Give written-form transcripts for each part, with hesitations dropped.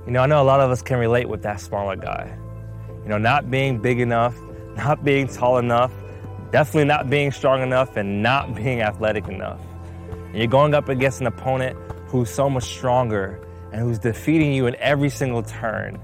I know a lot of us can relate with that smaller guy. Not being big enough, not being tall enough, definitely not being strong enough, and not being athletic enough. And you're going up against an opponent who's so much stronger and who's defeating you in every single turn.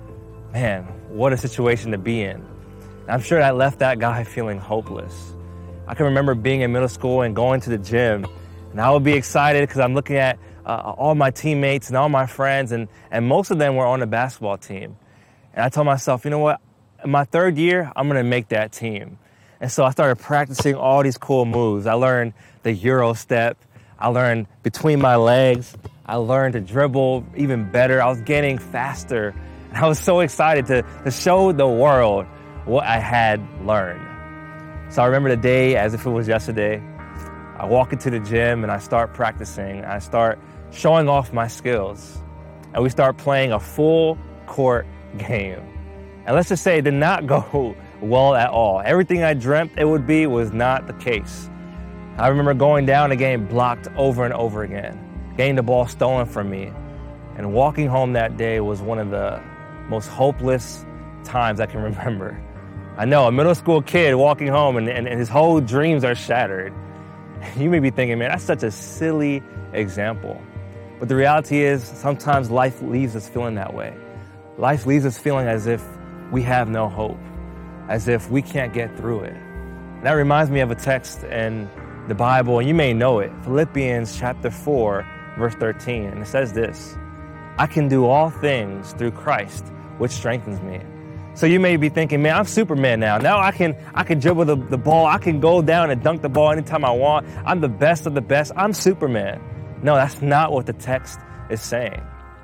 Man, what a situation to be in. And I'm sure that left that guy feeling hopeless. I can remember being in middle school and going to the gym, and I would be excited because I'm looking at all my teammates and all my friends, and most of them were on the basketball team. And I told myself, you know what, in my third year, I'm going to make that team. And so I started practicing all these cool moves. I learned the Euro step. I learned between my legs. I learned to dribble even better. I was getting faster. And I was so excited to show the world what I had learned. So I remember the day as if it was yesterday. I walk into the gym and I start practicing. I start showing off my skills. And we start playing a full court game. And let's just say it did not go well at all. Everything I dreamt it would be was not the case. I remember going down and getting blocked over and over again, getting the ball stolen from me. And walking home that day was one of the most hopeless times I can remember. I know, a middle school kid walking home and his whole dreams are shattered. You may be thinking, man, that's such a silly example. But the reality is, sometimes life leaves us feeling that way. Life leaves us feeling as if we have no hope, as if we can't get through it. And that reminds me of a text in the Bible, and you may know it, Philippians chapter 4, verse 13. And it says this, I can do all things through Christ, which strengthens me. So you may be thinking, man, I'm Superman now. Now I can dribble the ball. I can go down and dunk the ball anytime I want. I'm the best of the best. I'm Superman. No, that's not what the text is saying.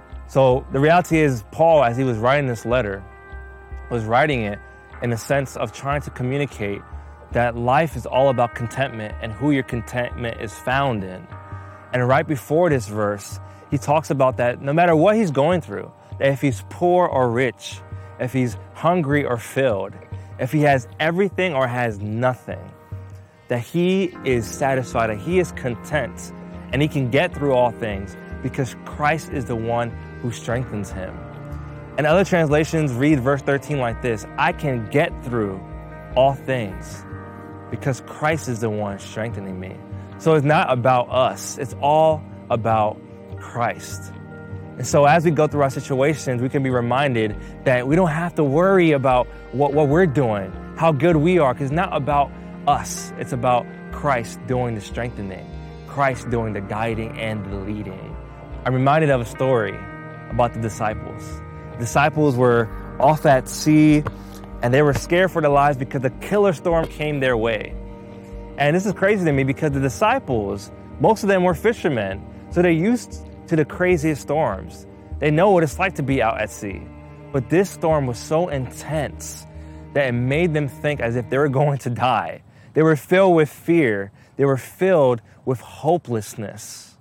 So the reality is, Paul, as he was writing this letter, was writing it in a sense of trying to communicate that life is all about contentment and who your contentment is found in. And right before this verse, he talks about that no matter what he's going through, that if he's poor or rich, if he's hungry or filled, if he has everything or has nothing, that he is satisfied, that he is content, and he can get through all things because Christ is the one who strengthens him. And other translations read verse 13 like this, I can get through all things because Christ is the one strengthening me. So it's not about us, it's all about Christ. And so as we go through our situations, we can be reminded that we don't have to worry about what we're doing, how good we are, because it's not about us. It's about Christ doing the strengthening, Christ doing the guiding and the leading. I'm reminded of a story about the disciples. The disciples were off at sea, and they were scared for their lives because a killer storm came their way. And this is crazy to me because the disciples, most of them were fishermen, so they're used to the craziest storms. They know what it's like to be out at sea. But this storm was so intense that it made them think as if they were going to die. They were filled with fear. They were filled with hopelessness.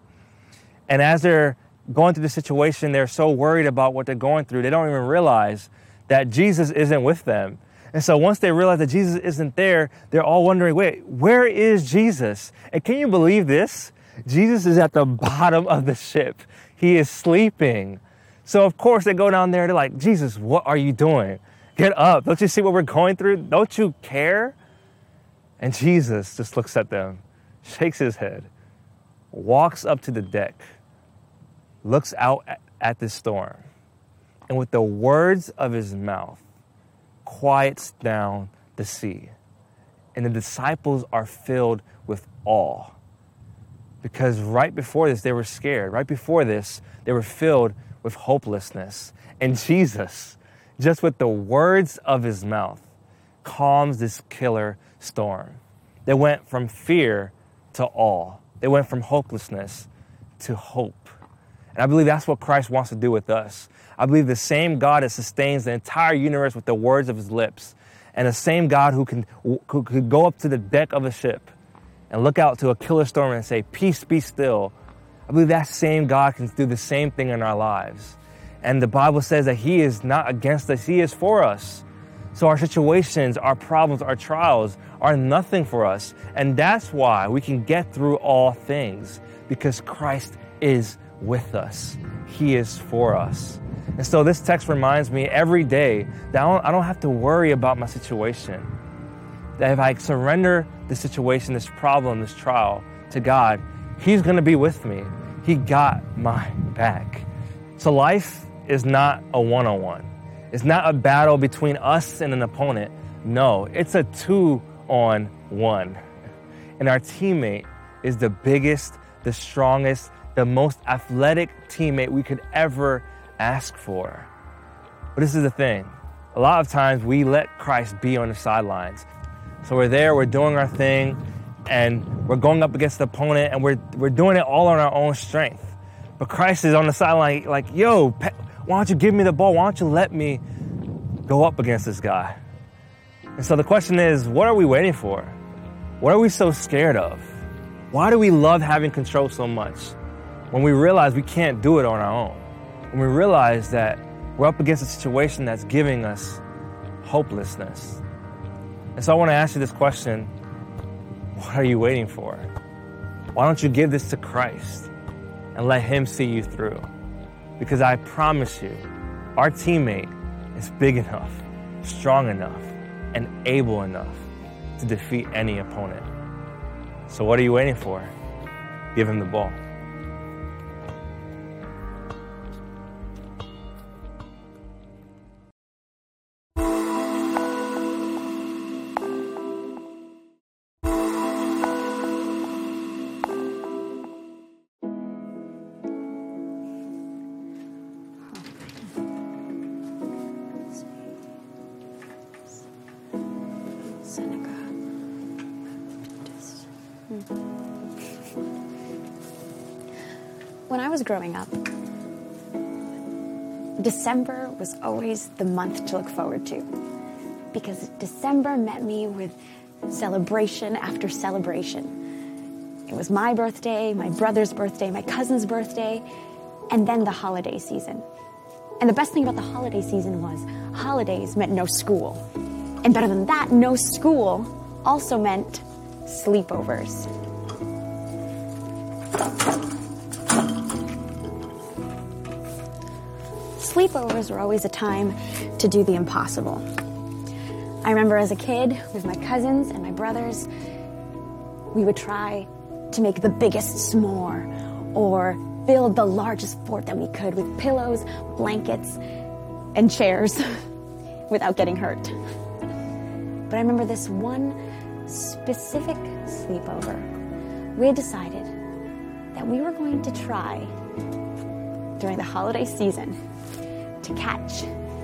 And as they're going through the situation, they're so worried about what they're going through, they don't even realize that Jesus isn't with them. And so once they realize that Jesus isn't there, they're all wondering, wait, where is Jesus? And can you believe this? Jesus is at the bottom of the ship. He is sleeping. So of course they go down there, they're like, Jesus, what are you doing? Get up. Don't you see what we're going through? Don't you care? And Jesus just looks at them, shakes his head, walks up to the deck, looks out at the storm, and with the words of his mouth, quiets down the sea. And the disciples are filled with awe. Because right before this, they were scared. Right before this, they were filled with hopelessness. And Jesus, just with the words of his mouth, calms this killer storm. They went from fear to awe. They went from hopelessness to hope. And I believe that's what Christ wants to do with us. I believe the same God that sustains the entire universe with the words of his lips, and the same God who could go up to the deck of a ship and look out to a killer storm and say, peace, be still. I believe that same God can do the same thing in our lives. And the Bible says that he is not against us, he is for us. So our situations, our problems, our trials are nothing for us. And that's why we can get through all things, because Christ is with us. He is for us. And so this text reminds me every day that I don't have to worry about my situation. That if I surrender the situation, this problem, this trial to God, He's going to be with me. He got my back. So life is not a one-on-one. It's not a battle between us and an opponent. No, it's a 2-on-1. And our teammate is the biggest, the strongest, the most athletic teammate we could ever ask for. But this is the thing. A lot of times we let Christ be on the sidelines. So we're there, we're doing our thing, and we're going up against the opponent, and we're doing it all on our own strength. But Christ is on the sideline like, yo, why don't you give me the ball? Why don't you let me go up against this guy? And so the question is, what are we waiting for? What are we so scared of? Why do we love having control so much when we realize we can't do it on our own? When we realize that we're up against a situation that's giving us hopelessness. And so I want to ask you this question. What are you waiting for? Why don't you give this to Christ and let Him see you through? Because I promise you, our teammate is big enough, strong enough, and able enough to defeat any opponent. So what are you waiting for? Give Him the ball. When I was growing up, December was always the month to look forward to, because December met me with celebration after celebration. It was my birthday, my brother's birthday, my cousin's birthday, and then the holiday season. And the best thing about the holiday season was holidays meant no school. And better than that, no school also meant sleepovers. Sleepovers were always a time to do the impossible. I remember as a kid, with my cousins and my brothers, we would try to make the biggest s'more or build the largest fort that we could with pillows, blankets, and chairs without getting hurt. But I remember this one specific sleepover. We had decided that we were going to try during the holiday season to catch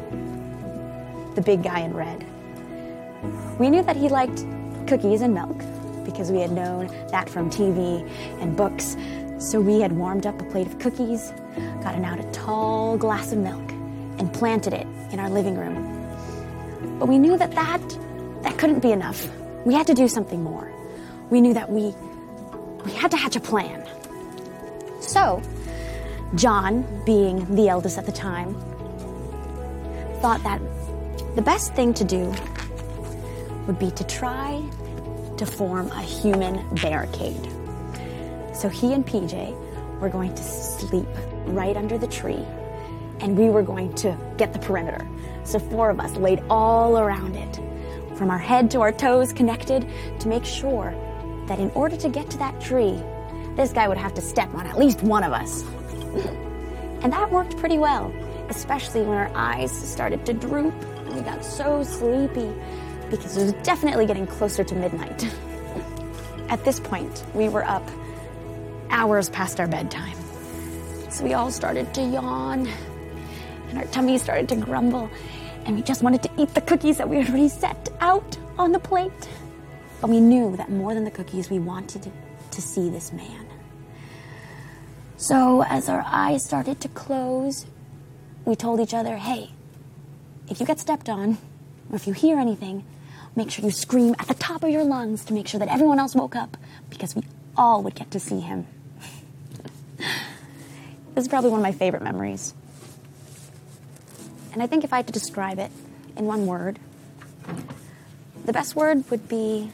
the big guy in red. We knew that he liked cookies and milk because we had known that from TV and books. So we had warmed up a plate of cookies, gotten out a tall glass of milk, and planted it in our living room. But we knew that couldn't be enough. We had to do something more. We knew that we had to hatch a plan. So, John, being the eldest at the time, thought that the best thing to do would be to try to form a human barricade. So he and PJ were going to sleep right under the tree, and we were going to get the perimeter. So 4 of us laid all around it, from our head to our toes connected, to make sure that in order to get to that tree, this guy would have to step on at least one of us. And that worked pretty well, especially when our eyes started to droop and we got so sleepy because it was definitely getting closer to midnight. At this point, we were up hours past our bedtime. So we all started to yawn and our tummies started to grumble, and we just wanted to eat the cookies that we had already set out on the plate. But we knew that more than the cookies, we wanted to see this man. So as our eyes started to close, we told each other, hey, if you get stepped on, or if you hear anything, make sure you scream at the top of your lungs to make sure that everyone else woke up, because we all would get to see him. This is probably one of my favorite memories. And I think if I had to describe it in one word, the best word would be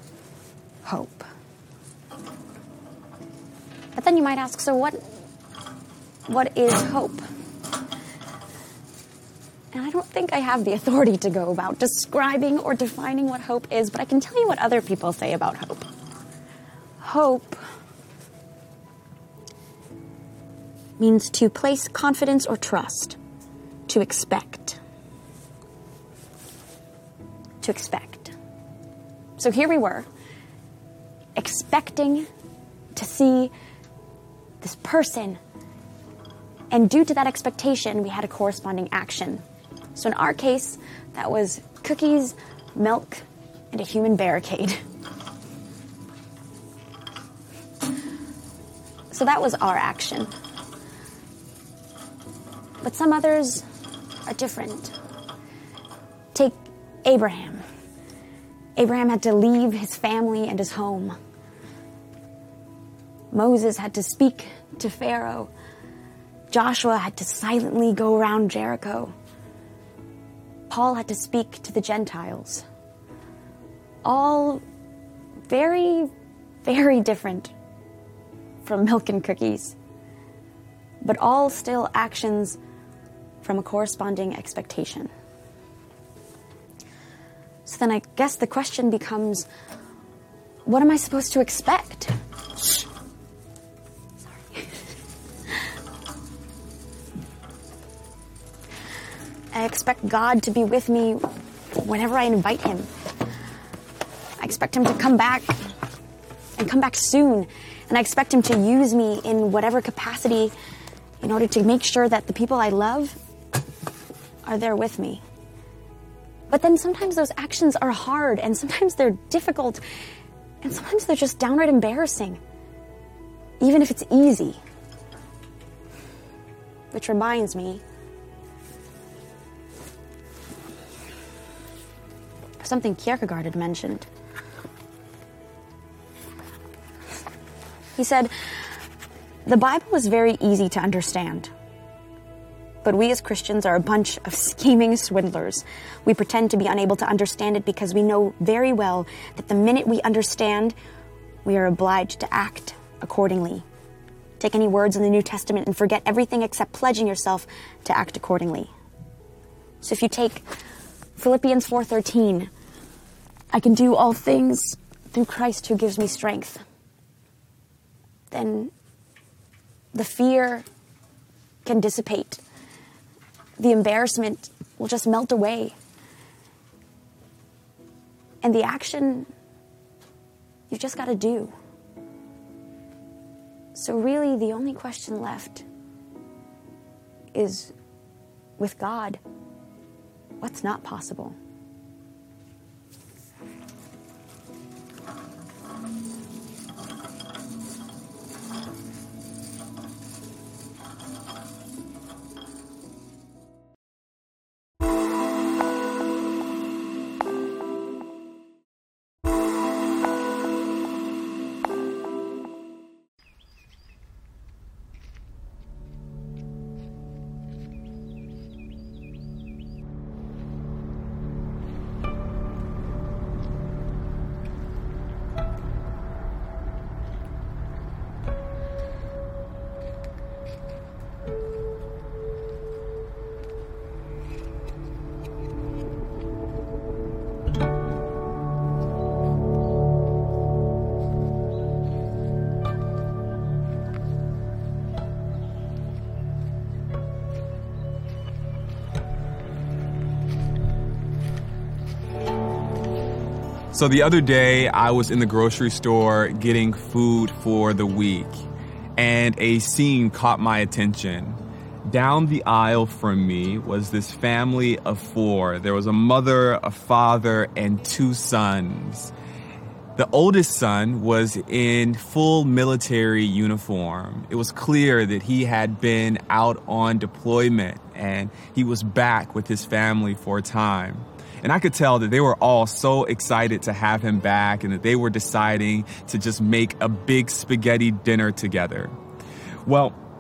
hope. But then you might ask, so what what is hope? And I don't think I have the authority to go about describing or defining what hope is, but I can tell you what other people say about hope. Hope means to place confidence or trust, to expect. To expect. So here we were, expecting to see this person, and due to that expectation, we had a corresponding action. So in our case, that was cookies, milk, and a human barricade. So that was our action. But some others are different. Take Abraham. Abraham had to leave his family and his home. Moses had to speak to Pharaoh. Joshua had to silently go around Jericho. Paul had to speak to the Gentiles. All very, very different from milk and cookies, but all still actions from a corresponding expectation. So then I guess the question becomes, what am I supposed to expect? Sorry. I expect God to be with me whenever I invite him. I expect him to come back and come back soon. And I expect him to use me in whatever capacity in order to make sure that the people I love are there with me. But then sometimes those actions are hard, and sometimes they're difficult, and sometimes they're just downright embarrassing, even if it's easy. Which reminds me of something Kierkegaard had mentioned. He said, the Bible is very easy to understand, but we as Christians are a bunch of scheming swindlers. We pretend to be unable to understand it because we know very well that the minute we understand, we are obliged to act accordingly. Take any words in the New Testament and forget everything except pledging yourself to act accordingly. So if you take Philippians 4:13, I can do all things through Christ who gives me strength, then the fear can dissipate. The embarrassment will just melt away. And the action, you've just got to do. So really, the only question left is, with God, what's not possible? So the other day, I was in the grocery store getting food for the week, and a scene caught my attention. Down the aisle from me was this family of four. There was a mother, a father, and two sons. The oldest son was in full military uniform. It was clear that he had been out on deployment, and he was back with his family for a time. And I could tell that they were all so excited to have him back, and that they were deciding to just make a big spaghetti dinner together. Well,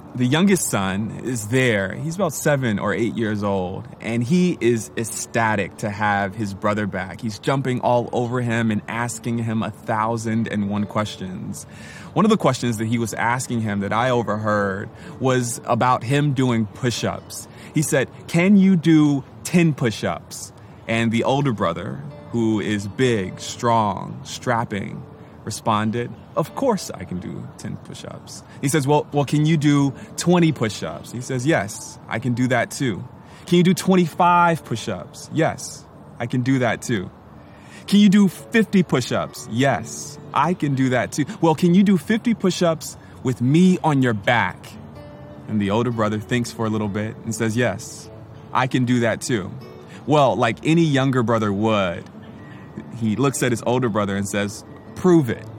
the youngest son is there. He's about 7 or 8 years old, and he is ecstatic to have his brother back. He's jumping all over him and asking him 1,001 questions. One of the questions that he was asking him that I overheard was about him doing push-ups. He said, "Can you do 10 push-ups?" And the older brother, who is big, strong, strapping, responded, "Of course I can do 10 push-ups." He says, well, can you do 20 push-ups? He says, "Yes, I can do that too." "Can you do 25 push-ups?" "Yes, I can do that too." "Can you do 50 push-ups?" "Yes, I can do that too." "Well, can you do 50 push-ups with me on your back?" And the older brother thinks for a little bit and says, "Yes, I can do that too." Well, like any younger brother would, he looks at his older brother and says, "Prove it."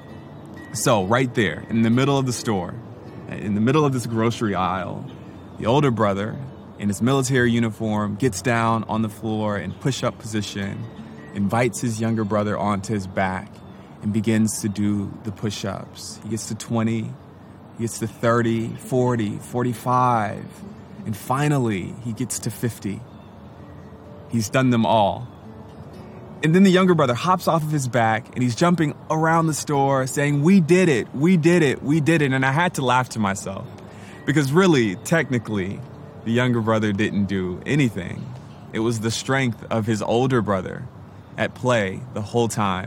So right there in the middle of the store, in the middle of this grocery aisle, the older brother in his military uniform gets down on the floor in push-up position, invites his younger brother onto his back, and begins to do the push-ups. He gets to 20, he gets to 30, 40, 45, and finally he gets to 50. He's done them all. And then the younger brother hops off of his back and he's jumping around the store saying, "We did it, we did it, we did it." And I had to laugh to myself because really, technically, the younger brother didn't do anything. It was the strength of his older brother at play the whole time.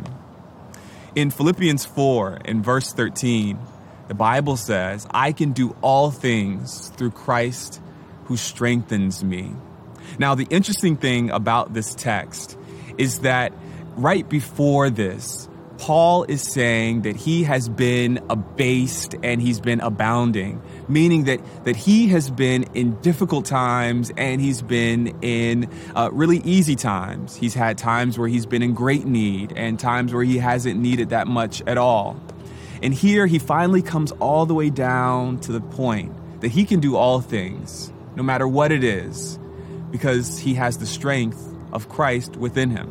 In Philippians 4, in verse 13, the Bible says, "I can do all things through Christ who strengthens me." Now, the interesting thing about this text is that right before this, Paul is saying that he has been abased and he's been abounding, meaning that he has been in difficult times and he's been in really easy times. He's had times where he's been in great need and times where he hasn't needed that much at all. And here he finally comes all the way down to the point that he can do all things, no matter what it is, because he has the strength of Christ within him.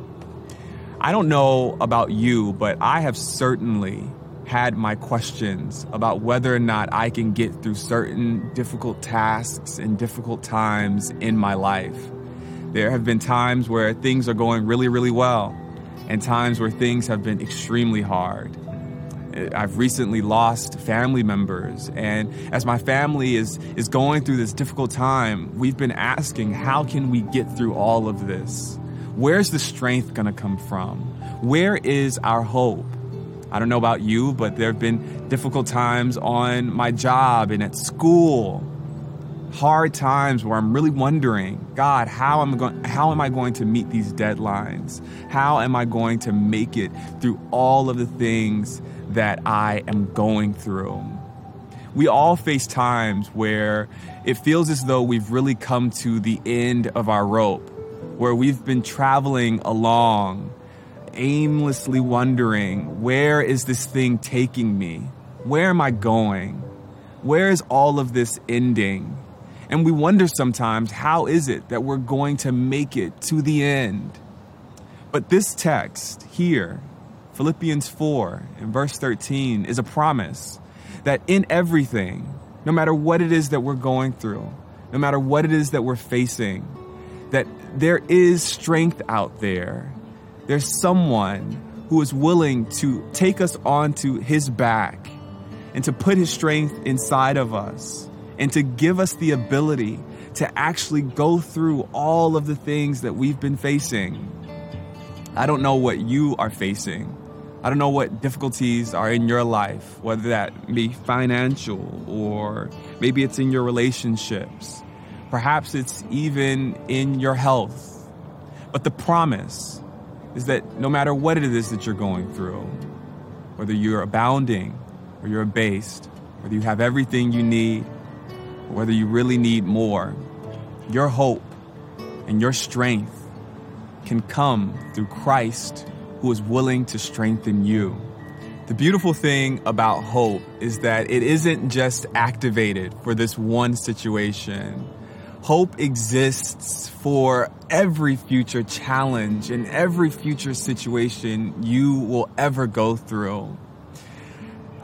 I don't know about you, but I have certainly had my questions about whether or not I can get through certain difficult tasks and difficult times in my life. There have been times where things are going really, really well, and times where things have been extremely hard. I've recently lost family members, and as my family is going through this difficult time, we've been asking, how can we get through all of this? Where's the strength going to come from? Where is our hope? I don't know about you, but there have been difficult times on my job and at school. Hard times where I'm really wondering, God, how am I going to meet these deadlines? How am I going to make it through all of the things that I am going through? We all face times where it feels as though we've really come to the end of our rope, where we've been traveling along, aimlessly wondering, where is this thing taking me? Where am I going? Where is all of this ending? And we wonder sometimes, how is it that we're going to make it to the end? But this text here, Philippians 4 in verse 13, is a promise that in everything, no matter what it is that we're going through, no matter what it is that we're facing, that there is strength out there. There's someone who is willing to take us onto his back and to put his strength inside of us and to give us the ability to actually go through all of the things that we've been facing. I don't know what you are facing. I don't know what difficulties are in your life, whether that be financial or maybe it's in your relationships. Perhaps it's even in your health. But the promise is that no matter what it is that you're going through, whether you're abounding or you're abased, whether you have everything you need, or whether you really need more, your hope and your strength can come through Christ, who is willing to strengthen you. The beautiful thing about hope is that it isn't just activated for this one situation. Hope exists for every future challenge and every future situation you will ever go through.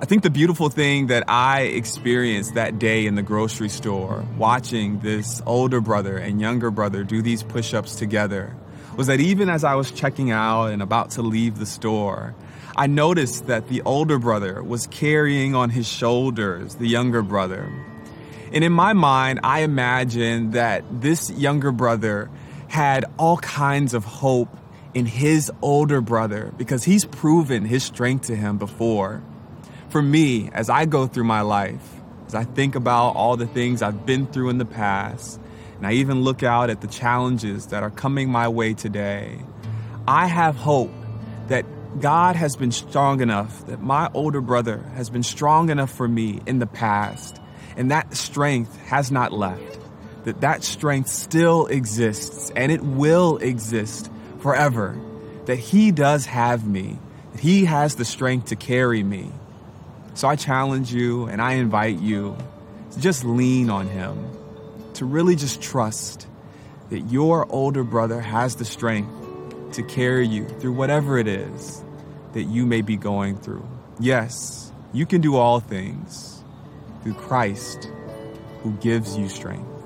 I think the beautiful thing that I experienced that day in the grocery store, watching this older brother and younger brother do these push-ups together, was that even as I was checking out and about to leave the store, I noticed that the older brother was carrying on his shoulders the younger brother. And in my mind, I imagined that this younger brother had all kinds of hope in his older brother because he's proven his strength to him before. For me, as I go through my life, as I think about all the things I've been through in the past, and I even look out at the challenges that are coming my way today, I have hope that God has been strong enough, that my older brother has been strong enough for me in the past, and that strength has not left, that strength still exists, and it will exist forever, that he does have me, that he has the strength to carry me. So I challenge you and I invite you to just lean on him, to really just trust that your older brother has the strength to carry you through whatever it is that you may be going through. Yes, you can do all things through Christ who gives you strength.